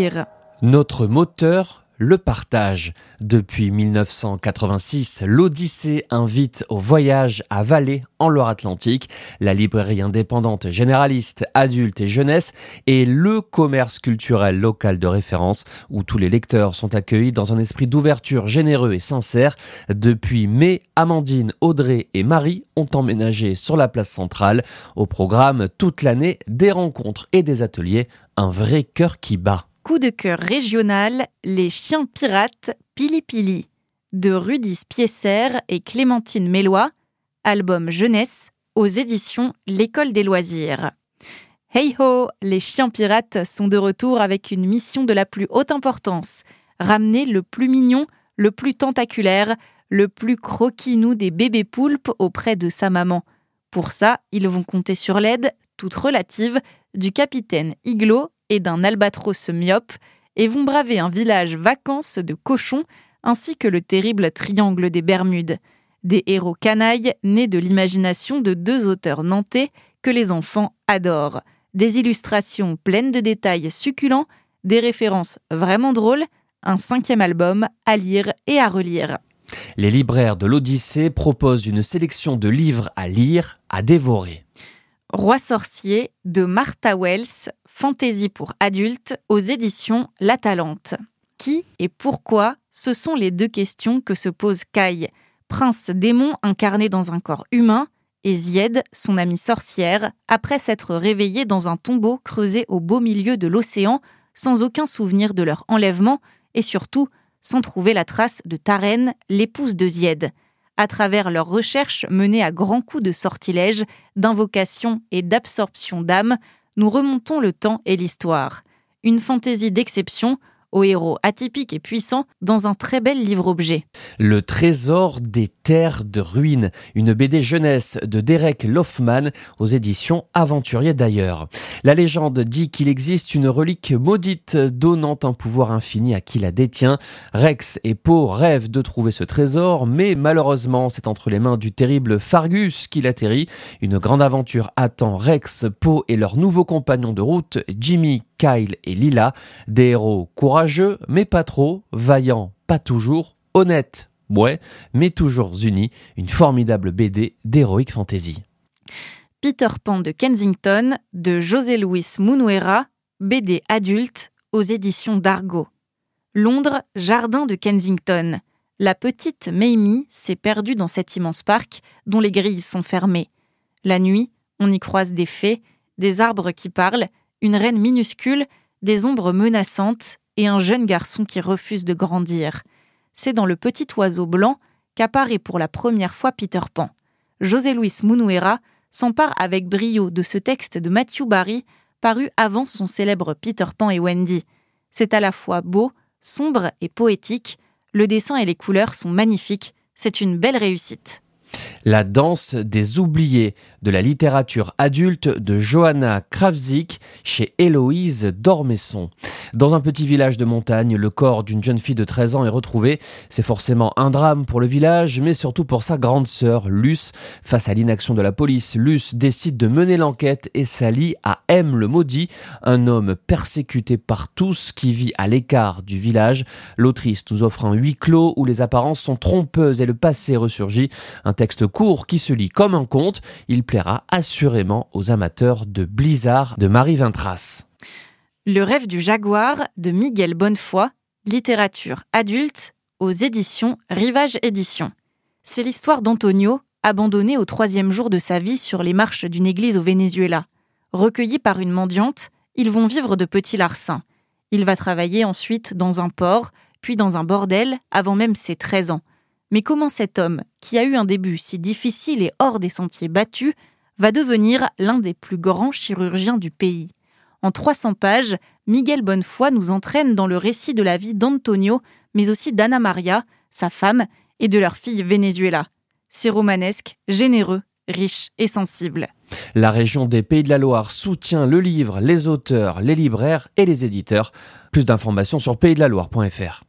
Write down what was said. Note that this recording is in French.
lire. Notre moteur, le partage. Depuis 1986, l'Odyssée invite au voyage à Valais, en Loire-Atlantique. La librairie indépendante généraliste, adulte et jeunesse est le commerce culturel local de référence où tous les lecteurs sont accueillis dans un esprit d'ouverture généreux et sincère. Depuis mai, Amandine, Audrey et Marie ont emménagé sur la place centrale. Au programme toute l'année, des rencontres et des ateliers, un vrai cœur qui bat. Coup de cœur régional, les chiens pirates Pili Pili, de Rudy Spiesser et Clémentine Mélois, album jeunesse, aux éditions L'École des loisirs. Hey ho, les chiens pirates sont de retour avec une mission de la plus haute importance. Ramener le plus mignon, le plus tentaculaire, le plus croquinou des bébés poulpes auprès de sa maman. Pour ça, ils vont compter sur l'aide, toute relative, du capitaine Iglo et d'un albatros myope, et vont braver un village vacances de cochons, ainsi que le terrible triangle des Bermudes. Des héros canailles nés de l'imagination de deux auteurs nantais que les enfants adorent. Des illustrations pleines de détails succulents, des références vraiment drôles, un 5e album à lire et à relire. Les libraires de l'Odyssée proposent une sélection de livres à lire, à dévorer. Roi sorcier de Martha Wells, fantaisie pour adultes, aux éditions La Talente. Qui et pourquoi, ce sont les deux questions que se pose Kai, prince démon incarné dans un corps humain, et Zied, son amie sorcière, après s'être réveillée dans un tombeau creusé au beau milieu de l'océan, sans aucun souvenir de leur enlèvement, et surtout sans trouver la trace de Taren, l'épouse de Zied. À travers leurs recherches menées à grands coups de sortilèges, d'invocation et d'absorption d'âme, nous remontons le temps et l'histoire. Une fantaisie d'exception, aux héros atypiques et puissants, dans un très bel livre-objet. Le trésor des terres de ruines, une BD jeunesse de Derek Loffman aux éditions Aventuriers d'ailleurs. La légende dit qu'il existe une relique maudite donnant un pouvoir infini à qui la détient. Rex et Poe rêvent de trouver ce trésor, mais malheureusement c'est entre les mains du terrible Fargus qu'il atterrit. Une grande aventure attend Rex, Poe et leurs nouveaux compagnons de route, Jimmy, Kyle et Lila, des héros courageux, mais pas trop, vaillants, pas toujours, honnêtes, ouais, mais toujours unis, une formidable BD d'Heroic Fantasy. Peter Pan de Kensington, de José Luis Munuera, BD adulte, aux éditions d'Argo. Londres, jardin de Kensington. La petite Mamie s'est perdue dans cet immense parc dont les grilles sont fermées. La nuit, on y croise des fées, des arbres qui parlent, une reine minuscule, des ombres menaçantes et un jeune garçon qui refuse de grandir. C'est dans Le Petit Oiseau Blanc qu'apparaît pour la première fois Peter Pan. José Luis Munuera s'empare avec brio de ce texte de Matthew Barry, paru avant son célèbre Peter Pan et Wendy. C'est à la fois beau, sombre et poétique. Le dessin et les couleurs sont magnifiques. C'est une belle réussite. La danse des oubliés, de la littérature adulte de Johanna Krawczyk chez Héloïse d'Ormesson. Dans un petit village de montagne, le corps d'une jeune fille de 13 ans est retrouvé. C'est forcément un drame pour le village, mais surtout pour sa grande sœur, Luce. Face à l'inaction de la police, Luce décide de mener l'enquête et s'allie à M le Maudit, un homme persécuté par tous qui vit à l'écart du village. L'autrice nous offre un huis clos où les apparences sont trompeuses et le passé ressurgit. Un texte court qui se lit comme un conte, il plaira assurément aux amateurs de Blizzard de Marie Vintras. Le rêve du jaguar de Miguel Bonnefoy, littérature adulte, aux éditions Rivage Éditions. C'est l'histoire d'Antonio, abandonné au 3e jour de sa vie sur les marches d'une église au Venezuela. Recueilli par une mendiante, ils vont vivre de petits larcins. Il va travailler ensuite dans un port, puis dans un bordel, avant même ses 13 ans. Mais comment cet homme, qui a eu un début si difficile et hors des sentiers battus, va devenir l'un des plus grands chirurgiens du pays ? En 300 pages, Miguel Bonnefoy nous entraîne dans le récit de la vie d'Antonio, mais aussi d'Anna Maria, sa femme, et de leur fille Venezuela. C'est romanesque, généreux, riche et sensible. La région des Pays de la Loire soutient le livre, les auteurs, les libraires et les éditeurs. Plus d'informations sur paysdelaloire.fr.